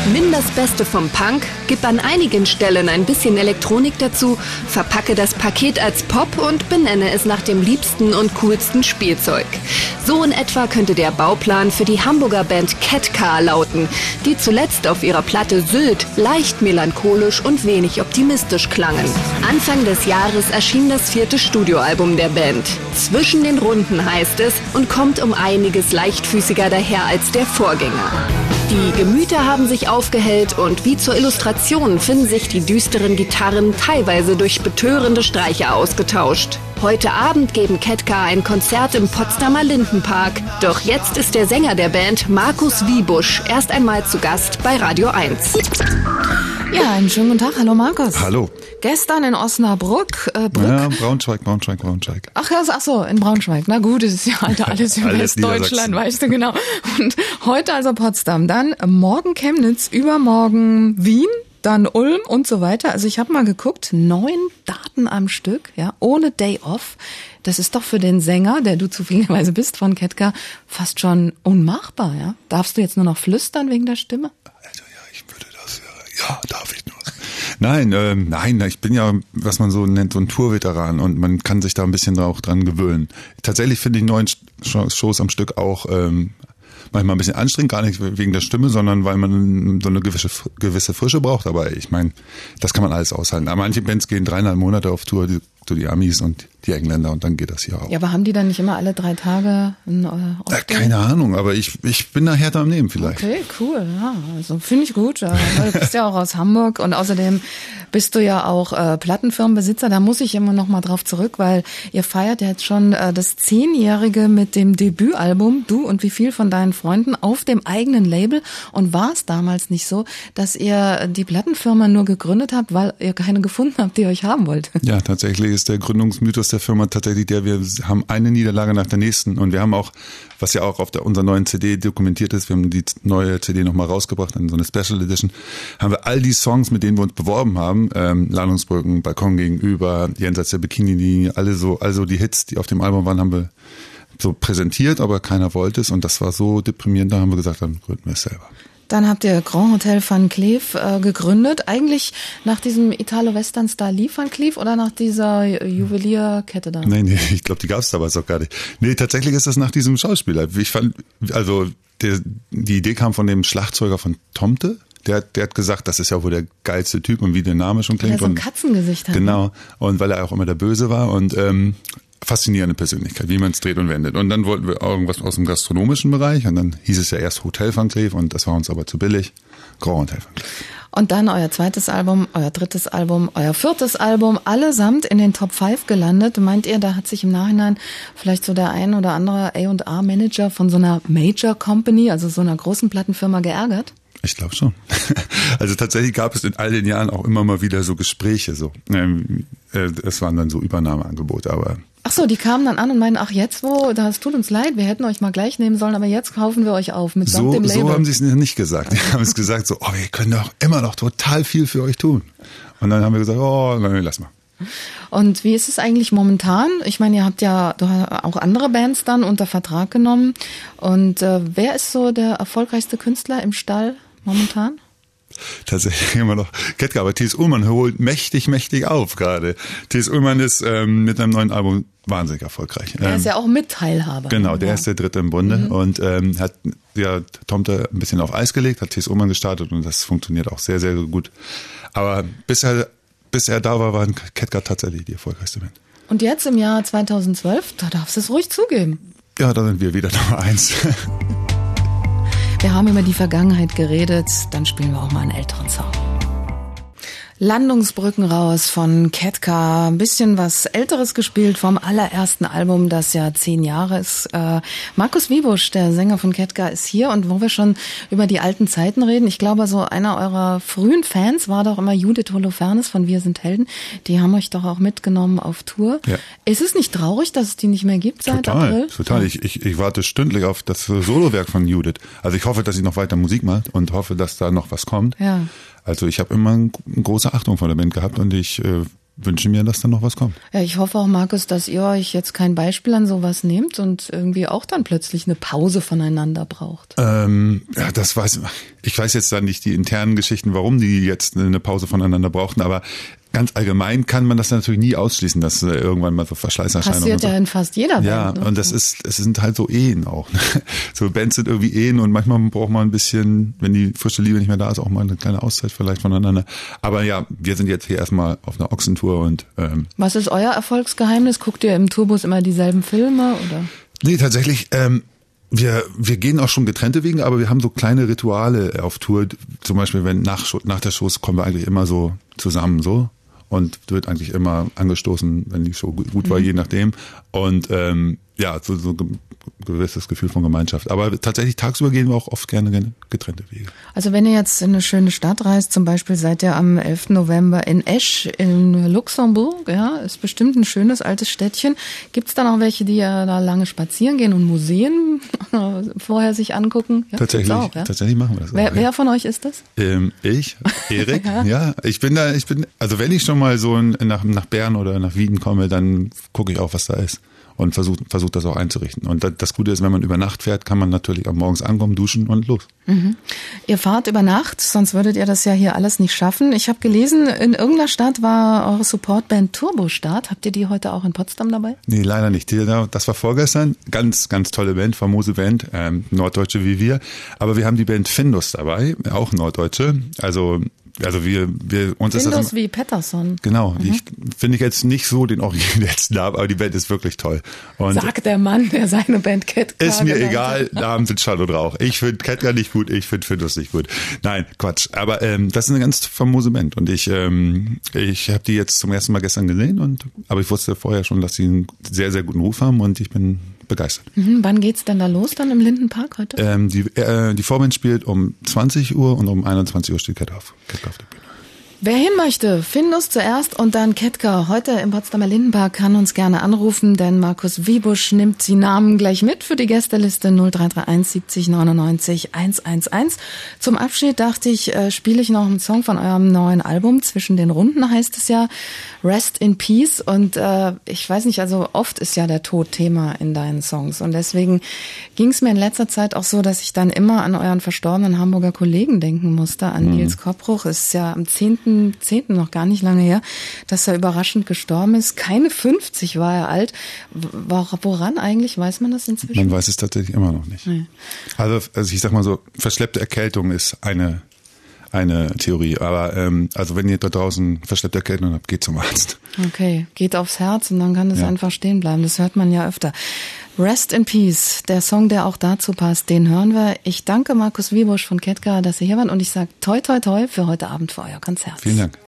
Nimm das Beste vom Punk, gib an einigen Stellen ein bisschen Elektronik dazu, verpacke das Paket als Pop und benenne es nach dem liebsten und coolsten Spielzeug. So in etwa könnte der Bauplan für die Hamburger Band Ketka lauten, die zuletzt auf ihrer Platte Sylt leicht melancholisch und wenig optimistisch klangen. Anfang des Jahres erschien das 4. Studioalbum der Band. Zwischen den Runden heißt es und kommt um einiges leichtfüßiger daher als der Vorgänger. Die Gemüter haben sich aufgehellt und wie zur Illustration finden sich die düsteren Gitarren teilweise durch betörende Streicher ausgetauscht. Heute Abend geben Ketka ein Konzert im Potsdamer Lindenpark. Doch jetzt ist der Sänger der Band, Markus Wiebusch, erst einmal zu Gast bei Radio 1. Ja, einen schönen guten Tag. Hallo Markus. Hallo. Gestern in Osnabrück. Ja, Braunschweig. Ach so, in Braunschweig. Na gut, es ist ja alles in Westdeutschland, weißt du, genau. Und heute also Potsdam, dann morgen Chemnitz, übermorgen Wien, dann Ulm und so weiter. Also ich habe mal geguckt, 9 Daten am Stück, ja, ohne Day Off. Das ist doch für den Sänger, der du zufälligerweise bist von Ketka, fast schon unmachbar, ja. Darfst du jetzt nur noch flüstern wegen der Stimme? Also ja, ich würde das ja, darf ich nur. Nein, ich bin ja, was man so nennt, so ein Tourveteran und man kann sich da ein bisschen auch dran gewöhnen. Tatsächlich finde ich 9 Shows am Stück auch manchmal ein bisschen anstrengend, gar nicht wegen der Stimme, sondern weil man so eine gewisse Frische braucht. Aber ich meine, das kann man alles aushalten. Aber manche Bands gehen 3,5 Monate auf Tour, die Amis und die Engländer, und dann geht das hier auch. Ja, aber haben die dann nicht immer alle 3 Tage ein keine Ahnung, aber ich bin da härter am Nehmen vielleicht. Okay, cool, ja, also finde ich gut. Du bist ja auch aus Hamburg und außerdem bist du ja auch Plattenfirmenbesitzer. Da muss ich immer noch mal drauf zurück, weil ihr feiert ja jetzt schon das 10-Jährige mit dem Debütalbum, du und wie viel von deinen Freunden, auf dem eigenen Label. Und war es damals nicht so, dass ihr die Plattenfirma nur gegründet habt, weil ihr keine gefunden habt, die euch haben wollte? Ja, tatsächlich ist der Gründungsmythos der Firma tatsächlich wir haben eine Niederlage nach der nächsten, und wir haben auch, was ja auch auf unserer neuen CD dokumentiert ist, wir haben die neue CD nochmal rausgebracht, in so eine Special Edition, haben wir all die Songs, mit denen wir uns beworben haben, Landungsbrücken, Balkon gegenüber, Jenseits der Bikini-Linie, also die Hits, die auf dem Album waren, haben wir so präsentiert, aber keiner wollte es, und das war so deprimierend, da haben wir gesagt, dann gründen wir es selber. Dann habt ihr Grand Hotel Van Cleef gegründet, eigentlich nach diesem Italo-Western-Star Lee Van Cleef oder nach dieser Juwelierkette da? Nee, ich glaube, die gab es damals auch gar nicht. Nee, tatsächlich ist das nach diesem Schauspieler. Ich fand, also die Idee kam von dem Schlagzeuger von Tomte. Der hat gesagt, das ist ja wohl der geilste Typ, und wie der Name schon klingt. Weil er so ein Katzengesicht hat. Genau, und weil er auch immer der Böse war und faszinierende Persönlichkeit, wie man es dreht und wendet. Und dann wollten wir irgendwas aus dem gastronomischen Bereich, und dann hieß es ja erst Hotel Van Cleef, und das war uns aber zu billig. Grand Hotel Van Cleef. Und dann euer 2. Album, euer 3. Album, euer 4. Album, allesamt in den Top 5 gelandet. Meint ihr, da hat sich im Nachhinein vielleicht so der ein oder andere A&R-Manager von so einer Major Company, also so einer großen Plattenfirma, geärgert? Ich glaube schon. Also tatsächlich gab es in all den Jahren auch immer mal wieder so Gespräche. Es waren dann so Übernahmeangebote, aber... Ach so, die kamen dann an und meinen, ach jetzt das tut uns leid, wir hätten euch mal gleich nehmen sollen, aber jetzt kaufen wir euch auf mit dem Label. So haben sie es nicht gesagt. Die haben es gesagt so, wir können doch immer noch total viel für euch tun. Und dann haben wir gesagt, lass mal. Und wie ist es eigentlich momentan? Ich meine, du hast auch andere Bands dann unter Vertrag genommen. Und wer ist so der erfolgreichste Künstler im Stall momentan? Tatsächlich immer noch Ketka, aber T.S. Ullmann holt mächtig auf gerade. T.S. Ullmann ist mit einem neuen Album wahnsinnig erfolgreich. Er ist ja auch Mitteilhaber. Genau, der ist der dritte im Bunde und hat ja Tomte ein bisschen auf Eis gelegt, hat T.S. Ullmann gestartet, und das funktioniert auch sehr, sehr gut. Aber bis er da war Ketka tatsächlich die erfolgreichste Band. Und jetzt im Jahr 2012, da darfst du es ruhig zugeben. Ja, da sind wir wieder Nummer 1. Wir haben über die Vergangenheit geredet, dann spielen wir auch mal einen älteren Song. Landungsbrücken raus von Ketka, ein bisschen was Älteres gespielt vom allerersten Album, das ja 10 Jahre ist. Markus Wiebusch, der Sänger von Ketka, ist hier, und wo wir schon über die alten Zeiten reden, ich glaube, so einer eurer frühen Fans war doch immer Judith Holofernes von Wir sind Helden. Die haben euch doch auch mitgenommen auf Tour. Ja. Ist es nicht traurig, dass es die nicht mehr gibt seit April? Total. Ich warte stündlich auf das Solowerk von Judith. Also ich hoffe, dass sie noch weiter Musik macht und hoffe, dass da noch was kommt. Ja. Also ich habe immer eine große Achtung vor der Band gehabt, und ich wünsche mir, dass dann noch was kommt. Ja, ich hoffe auch, Markus, dass ihr euch jetzt kein Beispiel an sowas nehmt und irgendwie auch dann plötzlich eine Pause voneinander braucht. Ja, ich weiß jetzt dann nicht die internen Geschichten, warum die jetzt eine Pause voneinander brauchten, aber ganz allgemein kann man das natürlich nie ausschließen, dass irgendwann mal so Verschleißerscheinungen. Passiert ja in fast jeder Band. Ja, ne? Und es sind halt so Ehen auch. Ne? So Bands sind irgendwie Ehen und manchmal braucht man ein bisschen, wenn die frische Liebe nicht mehr da ist, auch mal eine kleine Auszeit vielleicht voneinander. Aber ja, wir sind jetzt hier erstmal auf einer Ochsentour und was ist euer Erfolgsgeheimnis? Guckt ihr im Tourbus immer dieselben Filme oder? Nee, tatsächlich, wir gehen auch schon getrennte Wege, aber wir haben so kleine Rituale auf Tour. Zum Beispiel, wenn nach der Shows kommen wir eigentlich immer so zusammen so. Und wird eigentlich immer angestoßen, wenn die Show gut war, je nachdem. Und ja, so ein gewisses Gefühl von Gemeinschaft. Aber tatsächlich tagsüber gehen wir auch oft gerne getrennte Wege. Also wenn ihr jetzt in eine schöne Stadt reist, zum Beispiel seid ihr am 11. November in Esch in Luxemburg, ja, ist bestimmt ein schönes altes Städtchen. Gibt's dann auch welche, die ja da lange spazieren gehen und Museen vorher sich angucken? Ja, tatsächlich, auch, ja? Tatsächlich machen wir das. Wer von euch ist das? Ich, Erik, ja. Also wenn ich schon mal so nach Bern oder nach Wien komme, dann gucke ich auch, was da ist. Und versucht das auch einzurichten. Und das Gute ist, wenn man über Nacht fährt, kann man natürlich am Morgens ankommen, duschen und los. Mhm. Ihr fahrt über Nacht, sonst würdet ihr das ja hier alles nicht schaffen. Ich habe gelesen, in irgendeiner Stadt war eure Supportband Turbostart. Habt ihr die heute auch in Potsdam dabei? Nee, leider nicht. Das war vorgestern. Ganz, ganz tolle Band, famose Band, Norddeutsche wie wir. Aber wir haben die Band Findus dabei, auch Norddeutsche. Also wir uns ist das Findus wie Pettersson. Genau, die finde ich jetzt nicht so den originellsten Namen, aber die Band ist wirklich toll. Und sagt der Mann, der seine Band Ketka ist mir egal, Namen sind Schall und Rauch. Ich finde Ketka nicht gut, ich finde Findus nicht gut. Nein, Quatsch. Aber das ist eine ganz famose Band und ich habe die jetzt zum ersten Mal gestern gesehen aber ich wusste vorher schon, dass sie einen sehr, sehr guten Ruf haben und ich bin begeistert. Wann geht's denn da los dann im Lindenpark heute? Die Vorband spielt um 20 Uhr und um 21 Uhr steht Ketka auf der Bühne. Wer hin möchte, Findus zuerst und dann Ketka. Heute im Potsdamer Lindenpark kann uns gerne anrufen, denn Markus Wiebusch nimmt die Namen gleich mit für die Gästeliste 0331 70 99 111. Zum Abschied dachte ich, spiele ich noch einen Song von eurem neuen Album. Zwischen den Runden heißt es ja, Rest in Peace. Und ich weiß nicht, also oft ist ja der Tod Thema in deinen Songs. Und deswegen ging es mir in letzter Zeit auch so, dass ich dann immer an euren verstorbenen Hamburger Kollegen denken musste, an Nils Koppruch. Es ist ja am 10. noch gar nicht lange her, dass er überraschend gestorben ist. Keine 50 war er alt. Woran eigentlich? Weiß man das inzwischen? Man weiß es tatsächlich immer noch nicht. Nee. Also ich sag mal so, verschleppte Erkältung ist eine Theorie. Aber also wenn ihr da draußen verschleppte Erkältung habt, geht zum Arzt. Okay, geht aufs Herz und dann kann es einfach stehen bleiben. Das hört man ja öfter. Rest in Peace, der Song, der auch dazu passt, den hören wir. Ich danke Markus Wiebusch von Ketka, dass ihr hier waren und ich sage toi toi toi für heute Abend für euer Konzert. Vielen Dank.